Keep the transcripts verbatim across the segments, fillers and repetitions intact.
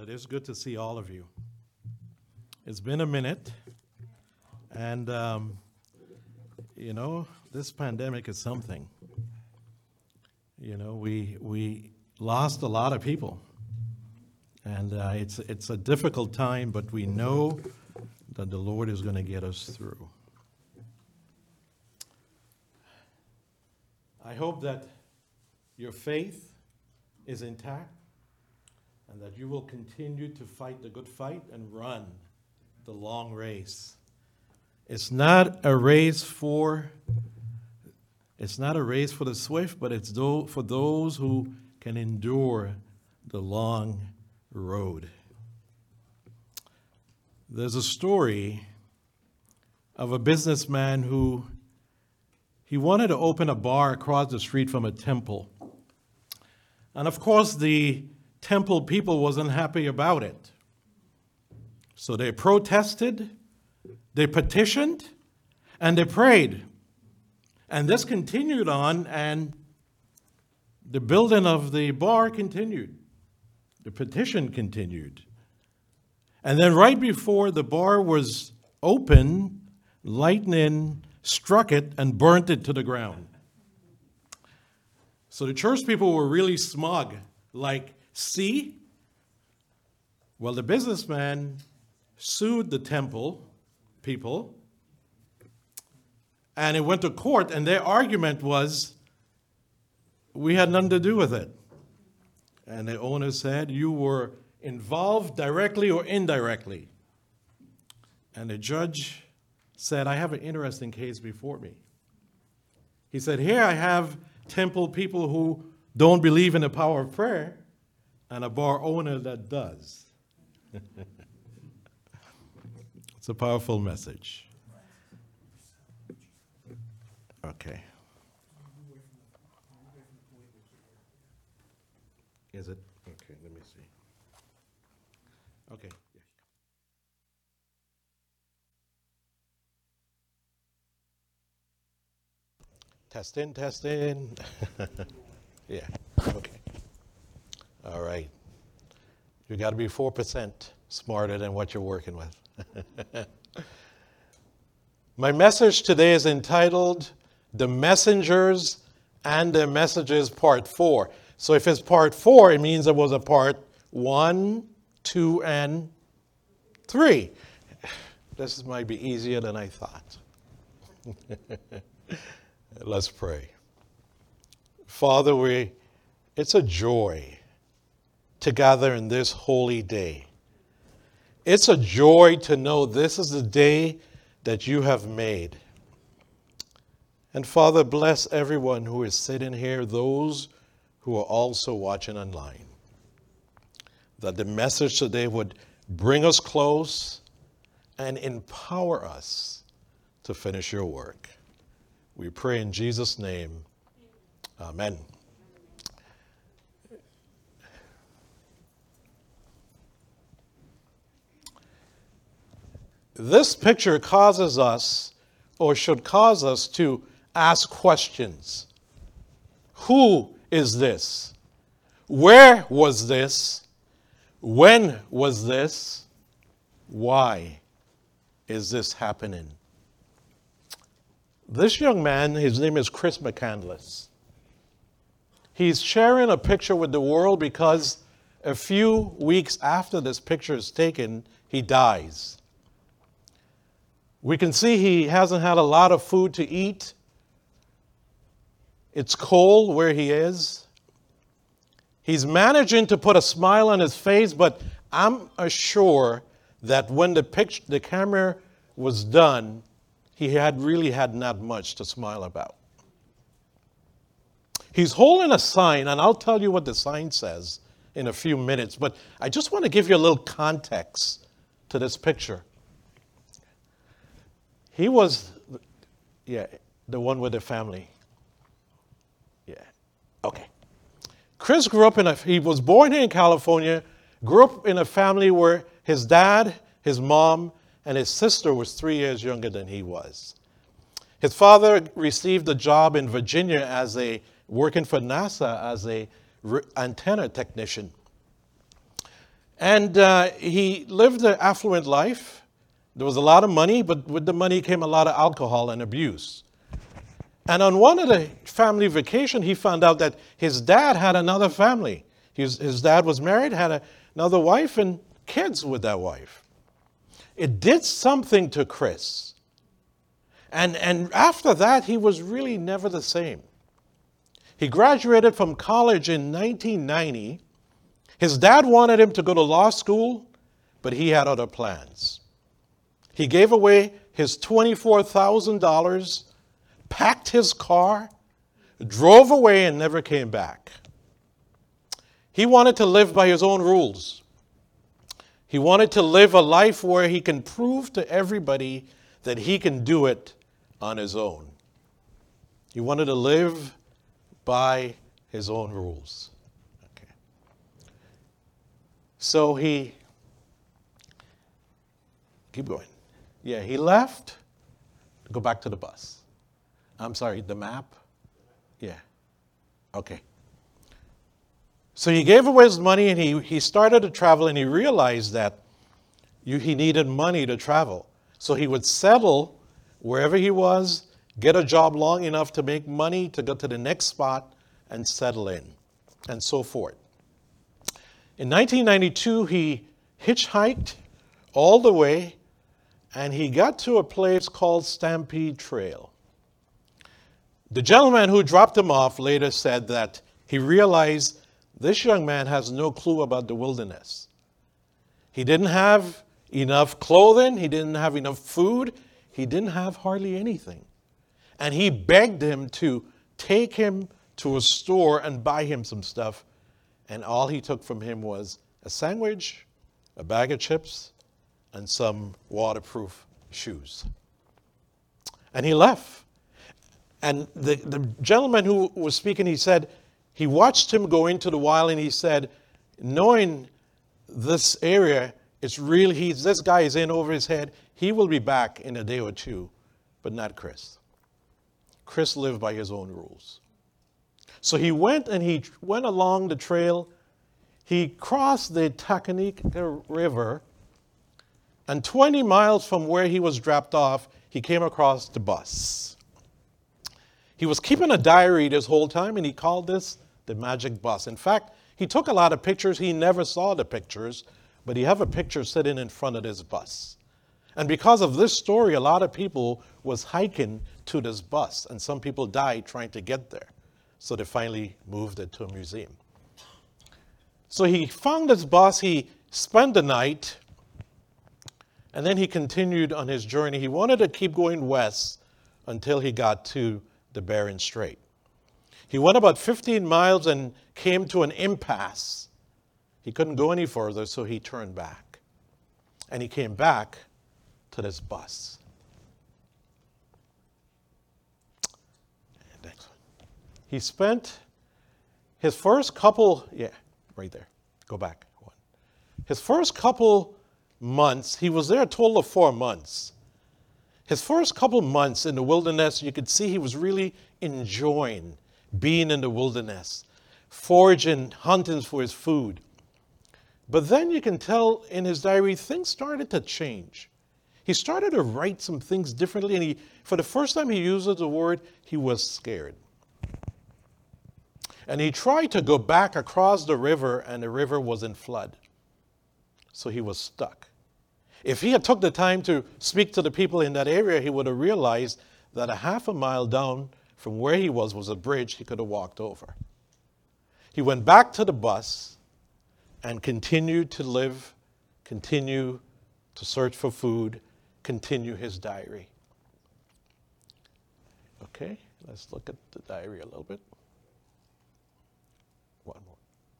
it is good to see all of you. It's been a minute, and um, you know, this pandemic is something. You know, we we lost a lot of people, and uh, it's it's a difficult time, but we know that the Lord is going to get us through. I hope that your faith is intact and that you will continue to fight the good fight and run the long race. It's not a race for it's not a race for the swift, but it's do, for those who can endure the long road. There's a story of a businessman who he wanted to open a bar across the street from a temple. And of course, the temple people wasn't happy about it. So they protested, they petitioned, and they prayed. And this continued on, and the building of the bar continued. The petition continued. And then right before the bar was open, lightning struck it and burnt it to the ground. So the church people were really smug, like, see? Well, the businessman sued the temple people, and it went to court, and their argument was, we had nothing to do with it. And the owner said, you were involved directly or indirectly. And the judge said, I have an interesting case before me. He said, here I have temple people who don't believe in the power of prayer, and a bar owner that does. It's a powerful message. Okay. Is it? Okay, let me see. Okay. Testing, testing. Yeah, okay. All right. You got to be four percent smarter than what you're working with. My message today is entitled, The Messengers and Their Messages, Part four. So if it's Part four, it means there was a Part one, two, and three. This might be easier than I thought. Let's pray. Father, we, it's a joy to gather in this holy day. It's a joy to know this is the day that you have made. And Father, bless everyone who is sitting here, those who are also watching online. That the message today would bring us close and empower us to finish your work. We pray in Jesus' name. Amen. This picture causes us, or should cause us, to ask questions. Who is this? Where was this? When was this? Why is this happening? This young man, his name is Chris McCandless. He's sharing a picture with the world because a few weeks after this picture is taken, he dies. We can see he hasn't had a lot of food to eat. It's cold where he is. He's managing to put a smile on his face, but I'm sure that when the picture, the camera was done, he had really had not much to smile about. He's holding a sign, and I'll tell you what the sign says in a few minutes, but I just want to give you a little context to this picture. He was, yeah, the one with the family. Yeah, okay. Chris grew up in a, he was born here in California, grew up in a family where his dad, his mom, and his sister was three years younger than he was. His father received a job in Virginia as a, working for NASA as a re- antenna technician. And uh, he lived an affluent life. There was a lot of money, but with the money came a lot of alcohol and abuse. And on one of the family vacation, he found out that his dad had another family. His, his dad was married, had a, another wife and kids with that wife. It did something to Chris. And, and after that, he was really never the same. He graduated from college in nineteen ninety. His dad wanted him to go to law school, but he had other plans. He gave away his twenty-four thousand dollars, packed his car, drove away, and never came back. He wanted to live by his own rules. He wanted to live a life where he can prove to everybody that he can do it on his own. He wanted to live by his own rules. Okay. So he, keep going. Yeah, he left. Go back to the bus. I'm sorry, the map? Yeah. Okay. So he gave away his money and he, he started to travel, and he realized that you, he needed money to travel. So he would settle wherever he was, get a job long enough to make money to go to the next spot and settle in, and so forth. In nineteen ninety-two, he hitchhiked all the way, and he got to a place called Stampede Trail. The gentleman who dropped him off later said that he realized this young man has no clue about the wilderness. He didn't have enough clothing. He didn't have enough food. He didn't have hardly anything. And he begged him to take him to a store and buy him some stuff. And all he took from him was a sandwich, a bag of chips, and some waterproof shoes. And he left. And the, the gentleman who was speaking, he said, he watched him go into the wild, and he said, knowing this area, it's really, he's, this guy is in over his head. He will be back in a day or two, but not Chris. Chris lived by his own rules. So he went and he went along the trail. He crossed the Takanika River, and twenty miles from where he was dropped off, he came across the bus. He was keeping a diary this whole time, and he called this the magic bus. In fact, he took a lot of pictures. He never saw the pictures, but he have a picture sitting in front of this bus. And because of this story, a lot of people was hiking to this bus, and some people died trying to get there. So they finally moved it to a museum. So he found this bus. He spent the night, and then he continued on his journey. He wanted to keep going west until he got to the Bering Strait. He went about fifteen miles and came to an impasse. He couldn't go any further, so he turned back. And he came back to this bus. Next one. He spent his first couple, yeah, right there. Go back one. His first couple months, he was there a total of four months. His first couple months in the wilderness, you could see he was really enjoying being in the wilderness, foraging, hunting for his food. But then you can tell in his diary, things started to change. He started to write some things differently, and he, for the first time he uses the word, he was scared. And he tried to go back across the river, and the river was in flood. So he was stuck. If he had took the time to speak to the people in that area, he would have realized that a half a mile down from where he was was a bridge he could have walked over. He went back to the bus and continued to live, continue to search for food, continue his diary. Okay, let's look at the diary a little bit. One more.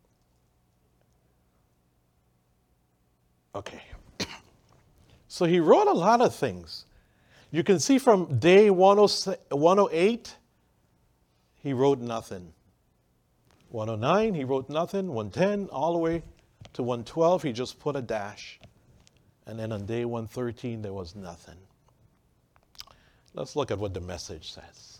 Okay. So he wrote a lot of things. You can see from day one oh eight, he wrote nothing. one oh nine, he wrote nothing. one ten, all the way to one twelve, he just put a dash. And then on day one thirteen, there was nothing. Let's look at what the message says.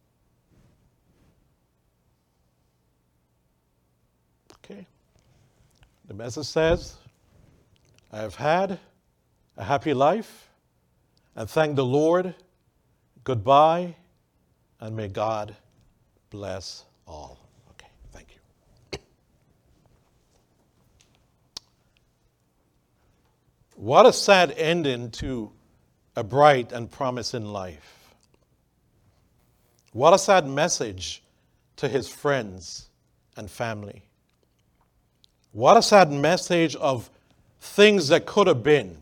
Okay. The message says, I have had a happy life, and thank the Lord. Goodbye, and may God bless all. Okay, thank you. What a sad ending to a bright and promising life. What a sad message to his friends and family. What a sad message of things that could have been.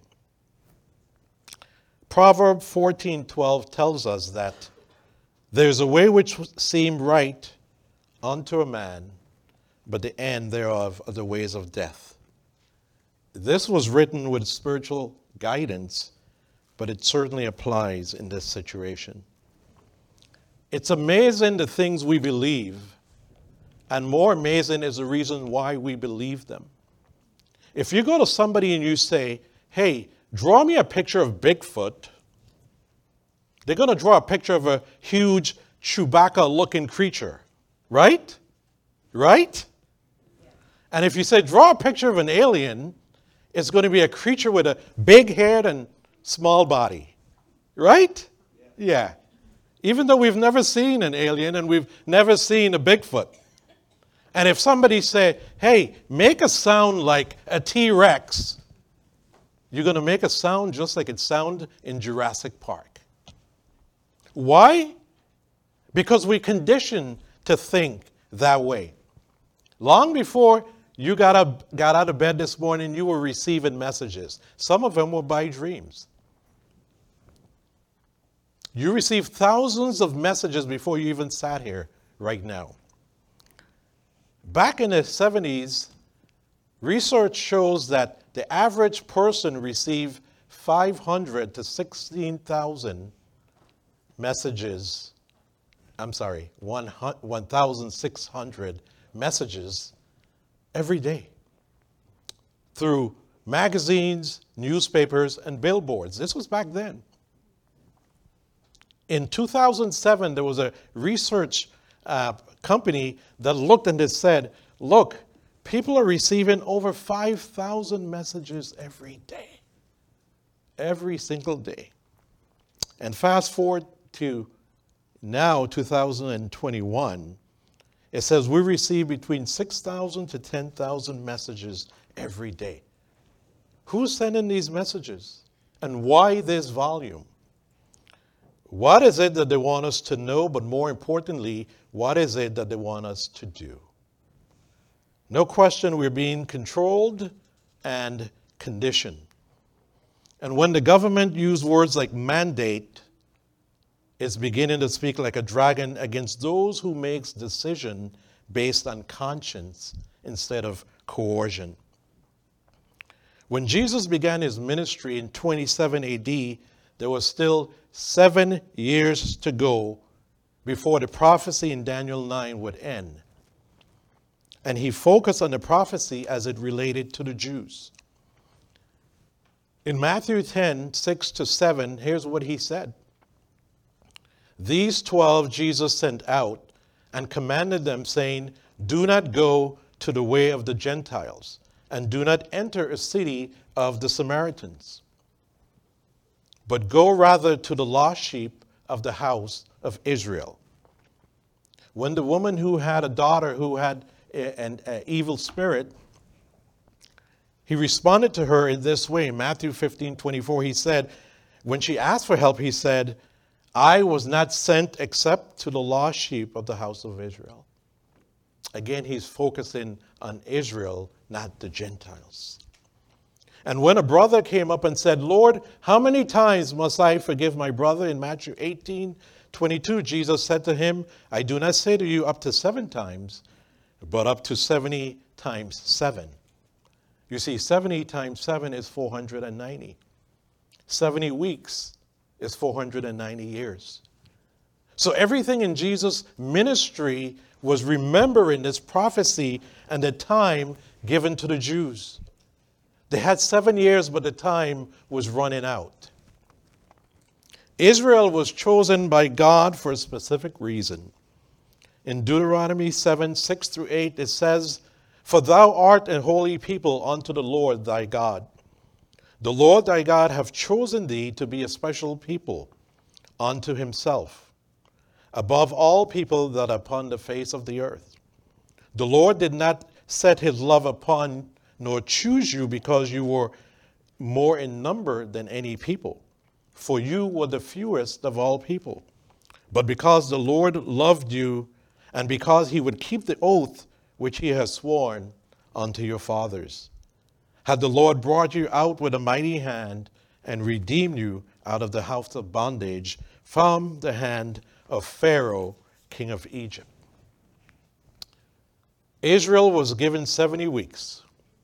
Proverbs fourteen twelve tells us that there's a way which seemed right unto a man, but the end thereof are the ways of death. This was written with spiritual guidance, but it certainly applies in this situation. It's amazing the things we believe, and more amazing is the reason why we believe them. If you go to somebody and you say, hey, draw me a picture of Bigfoot, they're going to draw a picture of a huge Chewbacca-looking creature, right? Right? Yeah. And if you say, draw a picture of an alien, it's going to be a creature with a big head and small body, right? Yeah. yeah. Even though we've never seen an alien and we've never seen a Bigfoot. And if somebody say, hey, make a sound like a T-Rex, you're going to make a sound just like it sounded in Jurassic Park. Why? Because we conditioned to think that way. Long before you got up, got out of bed this morning, you were receiving messages. Some of them were by dreams. You received thousands of messages before you even sat here right now. Back in the seventies, research shows that the average person received five hundred to sixteen thousand messages. I'm sorry, one thousand six hundred messages every day through magazines, newspapers, and billboards. This was back then. In two thousand seven, there was a research uh, company that looked and it said, look, people are receiving over five thousand messages every day. Every single day. And fast forward to now, two thousand twenty-one, it says we receive between six thousand to ten thousand messages every day. Who's sending these messages? And why this volume? What is it that they want us to know, but more importantly, what is it that they want us to do? No question, we're being controlled and conditioned. And when the government uses words like mandate, it's beginning to speak like a dragon against those who makes decision based on conscience instead of coercion. When Jesus began his ministry in twenty-seven A D, there was still seven years to go before the prophecy in Daniel nine would end. And he focused on the prophecy as it related to the Jews. In Matthew ten, six to seven, here's what he said. These twelve Jesus sent out and commanded them, saying, do not go to the way of the Gentiles, and do not enter a city of the Samaritans, but go rather to the lost sheep of the house of Israel. When the woman who had a daughter who had an evil spirit, he responded to her in this way. In Matthew fifteen twenty-four, he said, when she asked for help, he said, I was not sent except to the lost sheep of the house of Israel. Again, he's focusing on Israel, not the Gentiles. And when a brother came up and said, Lord, how many times must I forgive my brother? In Matthew eighteen twenty-two, Jesus said to him, I do not say to you up to seven times, but up to seventy times seven. You see, seventy times seven is four hundred ninety. seventy weeks is four hundred ninety years. So everything in Jesus' ministry was remembering this prophecy and the time given to the Jews. They had seven years, but the time was running out. Israel was chosen by God for a specific reason. In Deuteronomy seven, six through eight, it says, For thou art a holy people unto the Lord thy God. The Lord thy God hath chosen thee to be a special people unto himself, above all people that are upon the face of the earth. The Lord did not set his love upon nor choose you because you were more in number than any people, for you were the fewest of all people. But because the Lord loved you, and because he would keep the oath which he has sworn unto your fathers, had the Lord brought you out with a mighty hand and redeemed you out of the house of bondage from the hand of Pharaoh, king of Egypt. Israel was given seventy weeks.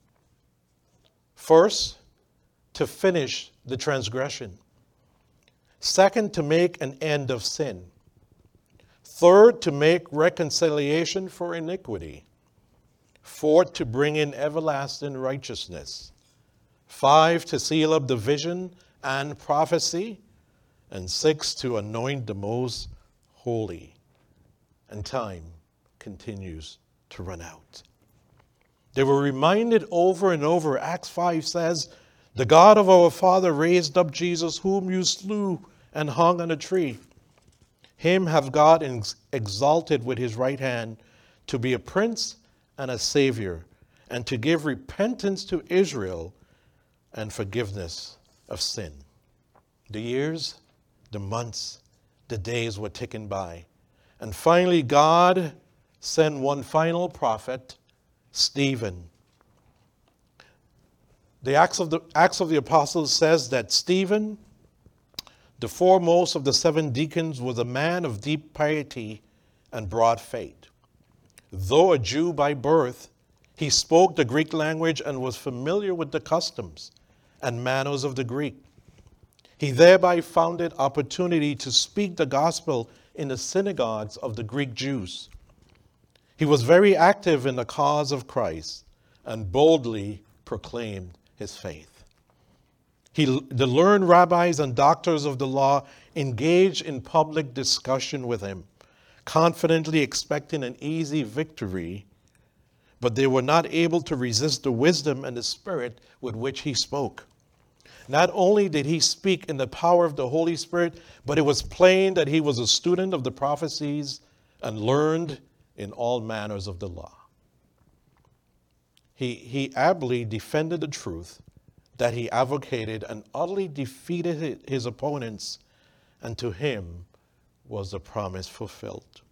First, to finish the transgression. Second, to make an end of sin. Third, to make reconciliation for iniquity. Fourth, to bring in everlasting righteousness. Five, to seal up the vision and prophecy. And six, to anoint the most holy. And time continues to run out. They were reminded over and over. Acts five says, the God of our Father raised up Jesus, whom you slew and hung on a tree. Him have God exalted with his right hand to be a prince and a savior, and to give repentance to Israel and forgiveness of sin. The years, the months, the days were ticking by. And finally, God sent one final prophet, Stephen. The Acts of the, Acts of the Apostles says that Stephen, the foremost of the seven deacons, was a man of deep piety and broad faith. Though a Jew by birth, he spoke the Greek language and was familiar with the customs and manners of the Greek. He thereby found it opportunity to speak the gospel in the synagogues of the Greek Jews. He was very active in the cause of Christ and boldly proclaimed his faith. He, the learned rabbis and doctors of the law engaged in public discussion with him, confidently expecting an easy victory, but they were not able to resist the wisdom and the spirit with which he spoke. Not only did he speak in the power of the Holy Spirit, but it was plain that he was a student of the prophecies and learned in all manners of the law. He, he ably defended the truth that he advocated and utterly defeated his opponents, and to him was the promise fulfilled.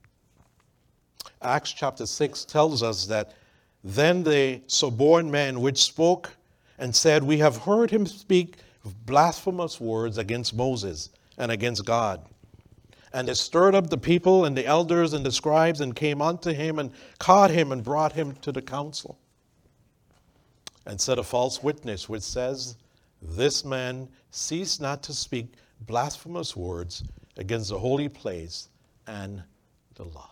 Acts chapter six tells us that then the suborned men which spoke and said, we have heard him speak blasphemous words against Moses and against God. And they stirred up the people and the elders and the scribes and came unto him and caught him and brought him to the council. And set a false witness, which says, this man ceased not to speak blasphemous words against the holy place and the law.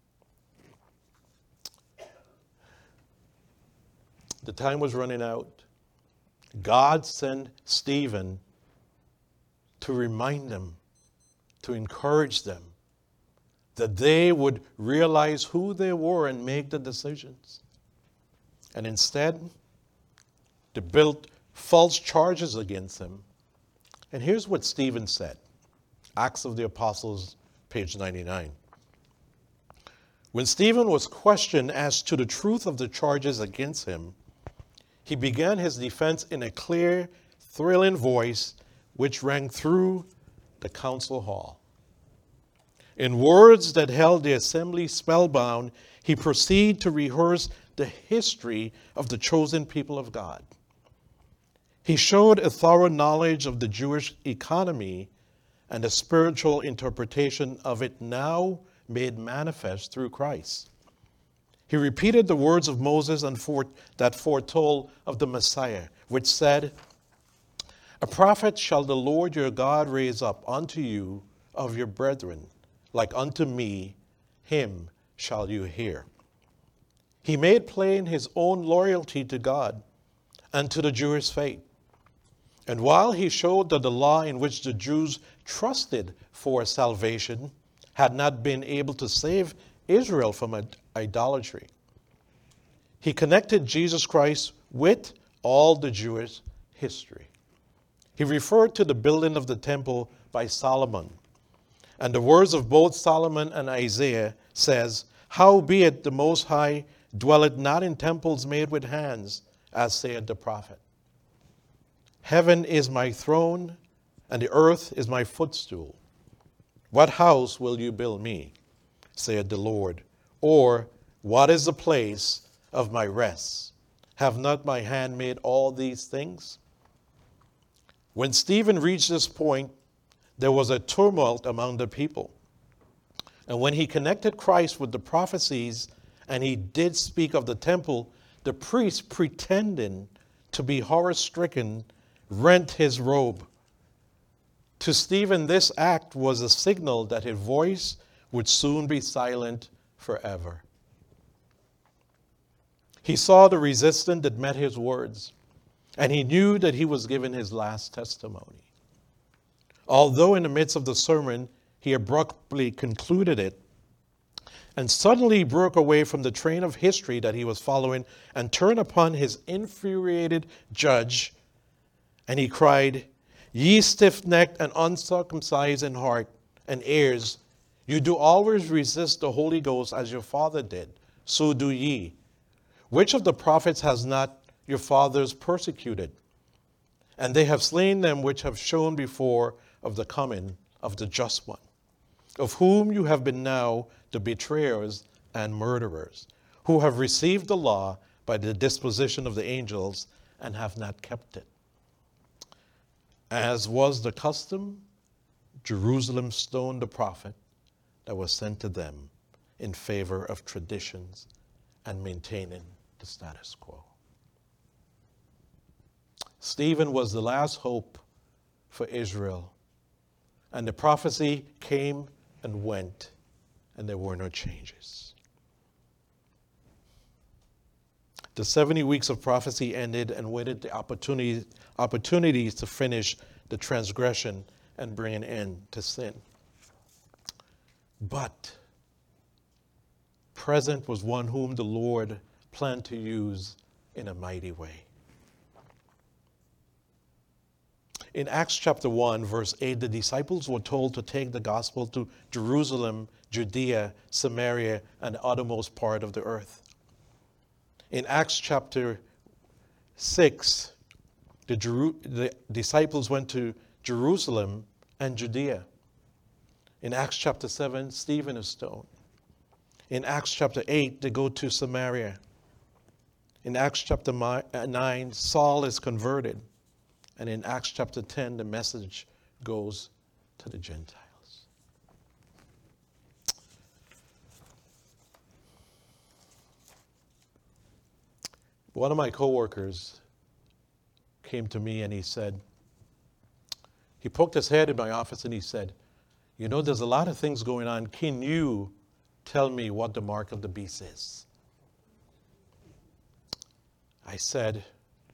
The time was running out. God sent Stephen to remind them, to encourage them, that they would realize who they were and make the decisions. And instead, they built false charges against him. And here's what Stephen said. Acts of the Apostles, page ninety-nine. When Stephen was questioned as to the truth of the charges against him, he began his defense in a clear, thrilling voice which rang through the council hall. In words that held the assembly spellbound, he proceeded to rehearse the history of the chosen people of God. He showed a thorough knowledge of the Jewish economy and a spiritual interpretation of it now made manifest through Christ. He repeated the words of Moses and fore, that foretold of the Messiah, which said, a prophet shall the Lord your God raise up unto you of your brethren, like unto me, him shall you hear. He made plain his own loyalty to God and to the Jewish faith. And while he showed that the law in which the Jews trusted for salvation had not been able to save Israel from idolatry, he connected Jesus Christ with all the Jewish history. He referred to the building of the temple by Solomon. And the words of both Solomon and Isaiah says, "Howbeit the Most High dwelleth not in temples made with hands, as saith the prophet. Heaven is my throne, and the earth is my footstool. What house will you build me, saith the Lord? Or what is the place of my rest? Have not my hand made all these things?" When Stephen reached this point, there was a tumult among the people. And when he connected Christ with the prophecies, and he did speak of the temple, the priest, pretending to be horror-stricken, rent his robe. To Stephen, this act was a signal that his voice would soon be silent forever. He saw the resistance that met his words, and he knew that he was giving his last testimony. Although in the midst of the sermon, he abruptly concluded it and suddenly broke away from the train of history that he was following and turned upon his infuriated judge, and he cried, "Ye stiff-necked and uncircumcised in heart and ears, you do always resist the Holy Ghost as your father did, so do ye. Which of the prophets has not your fathers persecuted? And they have slain them which have shown before of the coming of the just one, of whom you have been now the betrayers and murderers, who have received the law by the disposition of the angels and have not kept it. As was the custom, Jerusalem stoned the prophet that was sent to them in favor of traditions and maintaining the status quo." Stephen was the last hope for Israel. And the prophecy came and went, and there were no changes. The seventy weeks of prophecy ended and waited the opportunity, opportunities to finish the transgression and bring an end to sin. But present was one whom the Lord planned to use in a mighty way. In Acts chapter one, verse eight, the disciples were told to take the gospel to Jerusalem, Judea, Samaria, and the uttermost part of the earth. In Acts chapter six, the, Jeru- the disciples went to Jerusalem and Judea. In Acts chapter seven, Stephen is stoned. In Acts chapter eight, they go to Samaria. In Acts chapter nine, Saul is converted. And in Acts chapter ten, the message goes to the Gentiles. One of my coworkers came to me and he said, he poked his head in my office and he said, "You know, there's a lot of things going on. Can you tell me what the mark of the beast is?" I said,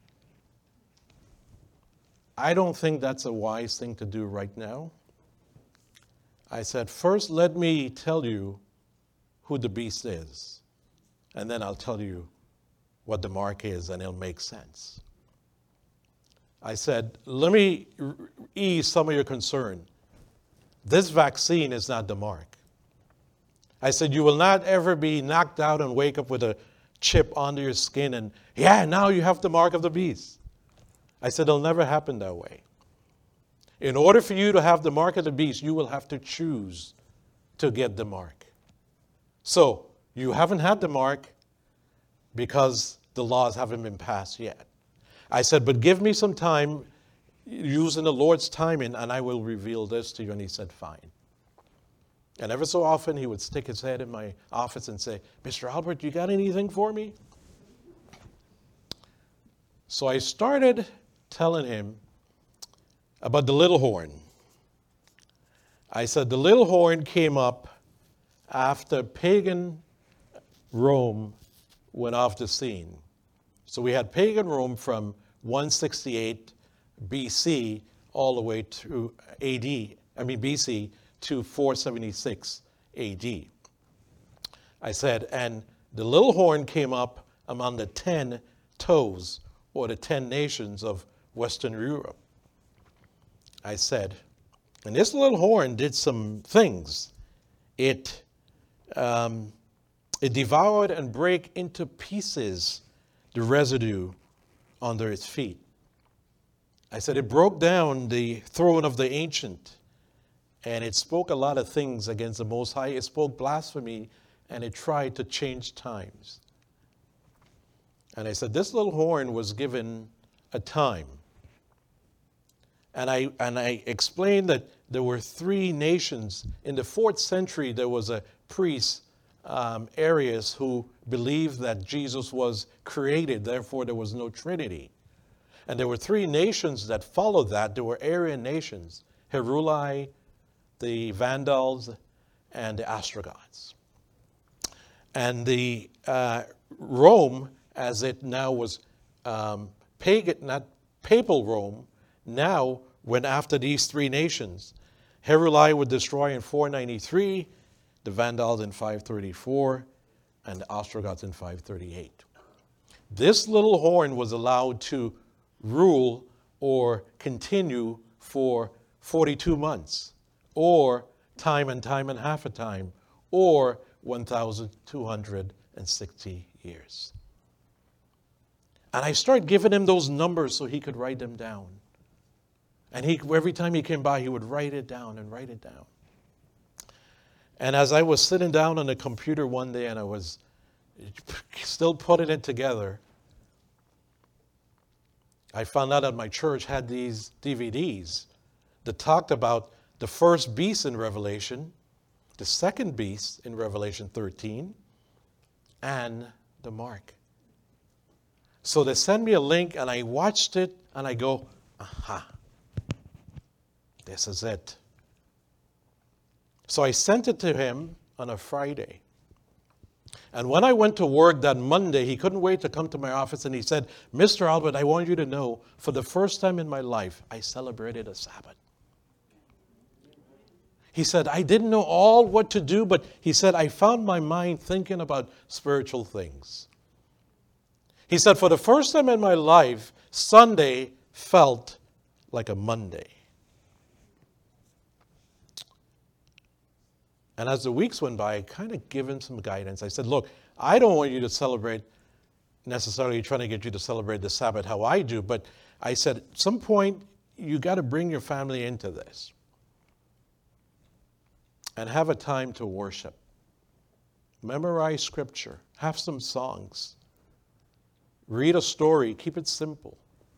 "I don't think that's a wise thing to do right now." I said, "First, let me tell you who the beast is, and then I'll tell you what the mark is, and it'll make sense." I said, "Let me ease some of your concern. This vaccine is not the mark." I said, "You will not ever be knocked out and wake up with a chip under your skin and, yeah, now you have the mark of the beast." I said, "It'll never happen that way. In order for you to have the mark of the beast, you will have to choose to get the mark. So you haven't had the mark because the laws haven't been passed yet." I said, "But give me some time using the Lord's timing and I will reveal this to you." And he said, "Fine." And ever so often he would stick his head in my office and say, "Mister Albert, you got anything for me?" So I started telling him about the little horn. I said the little horn came up after pagan Rome went off the scene. So we had pagan Rome from one sixty-eight B C all the way to A D, I mean B C to four seventy-six A D. I said, and the little horn came up among the ten toes or the ten nations of Western Europe. I said, and this little horn did some things. It, um, it devoured and break into pieces the residue under its feet. I said it broke down the throne of the ancient, and it spoke a lot of things against the Most High. It spoke blasphemy, and it tried to change times. And I said this little horn was given a time. And I, and I explained that there were three nations. In the fourth century, there was a priest, um, Arius, who believed that Jesus was created, therefore there was no Trinity. And there were three nations that followed that. There were Aryan nations, Heruli, the Vandals, and the Ostrogoths. And the uh, Rome, as it now was um, pagan, not papal Rome, now went after these three nations. Heruli would destroy in four ninety-three, the Vandals in five thirty-four, and the Ostrogoths in five thirty-eight. This little horn was allowed to rule or continue for forty-two months, or time and time and half a time, or one thousand two hundred sixty years. And I started giving him those numbers so he could write them down. And he, every time he came by, he would write it down and write it down. And as I was sitting down on the computer one day and I was still putting it together, I found out that my church had these D V Ds that talked about the first beast in Revelation, the second beast in Revelation thirteen, and the mark. So they sent me a link and I watched it and I go, aha, this is it. So I sent it to him on a Friday. And when I went to work that Monday, he couldn't wait to come to my office and he said, Mister Albert, I want you to know, for the first time in my life, I celebrated a Sabbath. He said, I didn't know all what to do, but he said, I found my mind thinking about spiritual things. He said, for the first time in my life, Sunday felt like a Monday. And as the weeks went by, I kind of gave him some guidance. I said, look, I don't want you to celebrate, necessarily trying to get you to celebrate the Sabbath how I do, but I said, at some point, you got to bring your family into this and have a time to worship. Memorize scripture. Have some songs. Read a story. Keep it simple.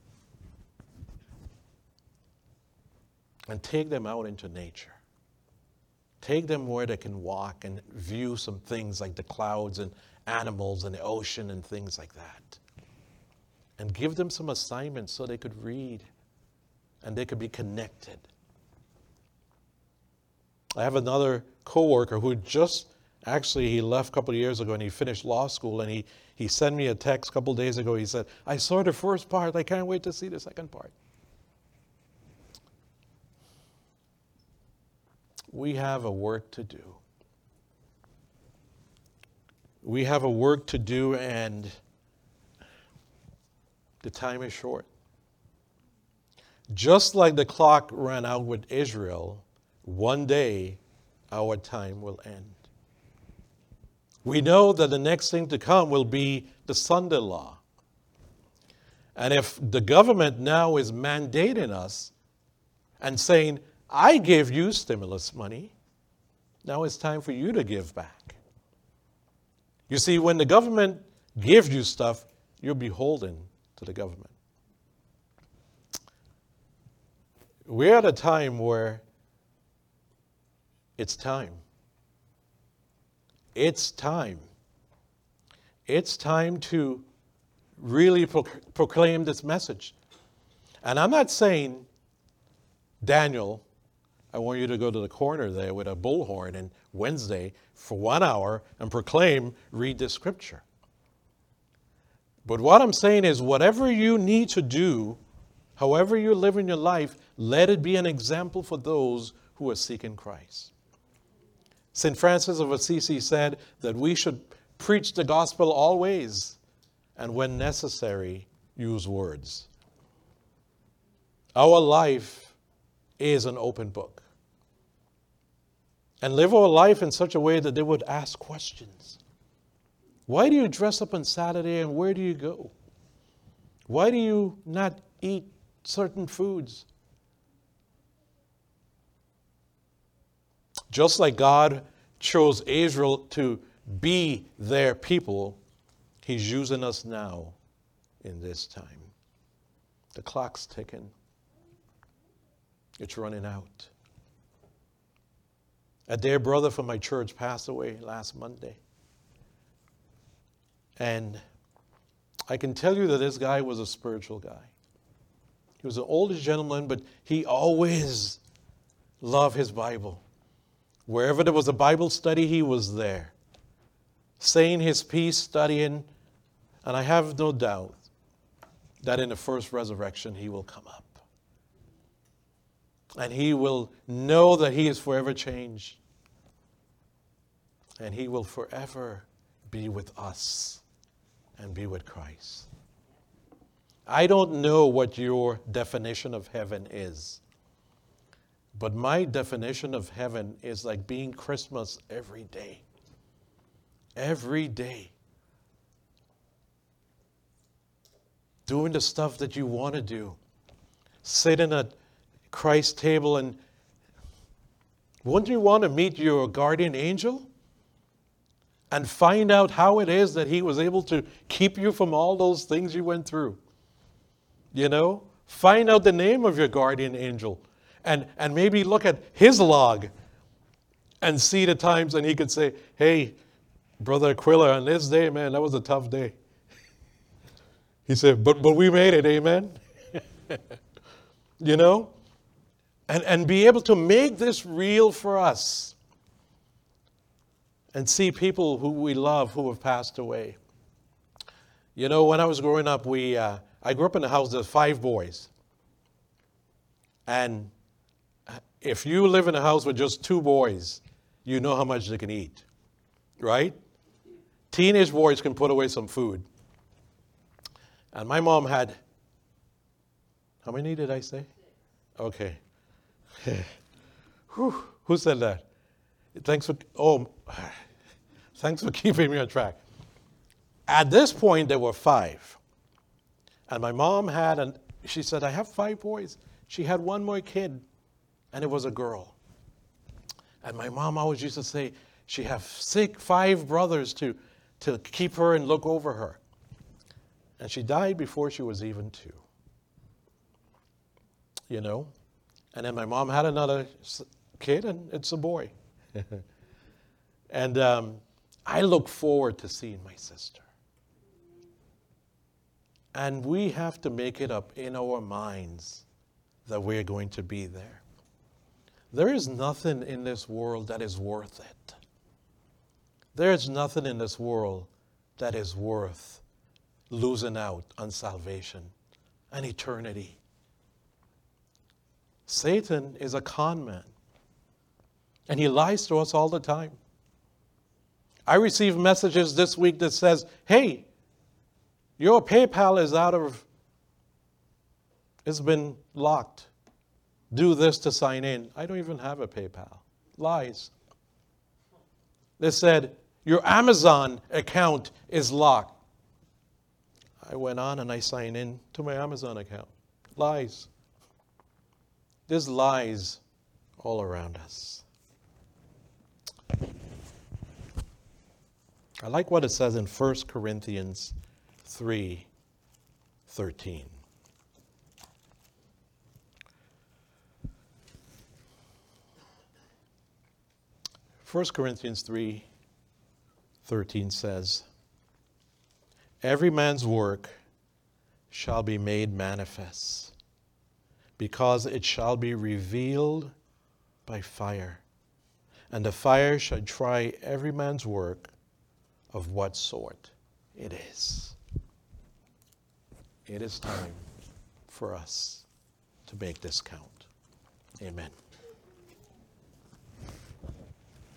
And take them out into nature. Take them where they can walk and view some things like the clouds and animals and the ocean and things like that. And give them some assignments so they could read and they could be connected. I have another coworker who just, actually he left a couple of years ago and he finished law school, and he, he sent me a text a couple of days ago. He said, I saw the first part. I can't wait to see the second part. We have a work to do. We have a work to do, and the time is short. Just like the clock ran out with Israel, one day our time will end. We know that the next thing to come will be the Sunday law. And if the government now is mandating us and saying, I gave you stimulus money, now it's time for you to give back. You see, when the government gives you stuff, you're beholden to the government. We're at a time where it's time. It's time. It's time to really pro- proclaim this message. And I'm not saying, Daniel, I want you to go to the corner there with a bullhorn and Wednesday for one hour and proclaim, read this scripture. But what I'm saying is, whatever you need to do, however you live in your life, let it be an example for those who are seeking Christ. Saint Francis of Assisi said that we should preach the gospel always, and when necessary, use words. Our life is an open book. And live our life in such a way that they would ask questions. Why do you dress up on Saturday and where do you go? Why do you not eat certain foods? Just like God chose Israel to be their people, He's using us now in this time. The clock's ticking. It's running out. A dear brother from my church passed away last Monday. And I can tell you that this guy was a spiritual guy. He was an older gentleman, but he always loved his Bible. Wherever there was a Bible study, he was there, saying his piece, studying, and I have no doubt that in the first resurrection he will come up. And he will know that he is forever changed. And he will forever be with us and be with Christ. I don't know what your definition of heaven is, but my definition of heaven is like being Christmas every day. Every day. Doing the stuff that you want to do. Sitting at Christ's table, and wouldn't you want to meet your guardian angel and find out how it is that he was able to keep you from all those things you went through? You know, find out the name of your guardian angel and, and maybe look at his log and see the times, and he could say, hey, Brother Aquila, on this day, man, that was a tough day. He said, but, but we made it, amen? You know? And, and be able to make this real for us. And see people who we love who have passed away. You know, when I was growing up, we uh, I grew up in a house with five boys. And if you live in a house with just two boys, you know how much they can eat, right? Teenage boys can put away some food. And my mom had, how many did I say? Okay. Whew, who said that? Thanks for, oh, thanks for keeping me on track. At this point, there were five. And my mom had, an, she said, I have five boys. She had one more kid, and it was a girl. And my mom always used to say, she have six, five brothers to, to keep her and look over her. And she died before she was even two. You know? And then my mom had another kid, and it's a boy. And um, I look forward to seeing my sister. And we have to make it up in our minds that we're going to be there. There is nothing in this world that is worth it. There is nothing in this world that is worth losing out on salvation and eternity. Satan is a con man. And he lies to us all the time. I received messages this week that says, hey, your PayPal is out of, it's been locked. Do this to sign in. I don't even have a PayPal. Lies. They said, your Amazon account is locked. I went on and I signed in to my Amazon account. Lies. There's lies all around us. I like what it says in First Corinthians three thirteen. First Corinthians three thirteen says, every man's work shall be made manifest, because it shall be revealed by fire. And the fire shall try every man's work of what sort it is. It is time for us to make this count. Amen.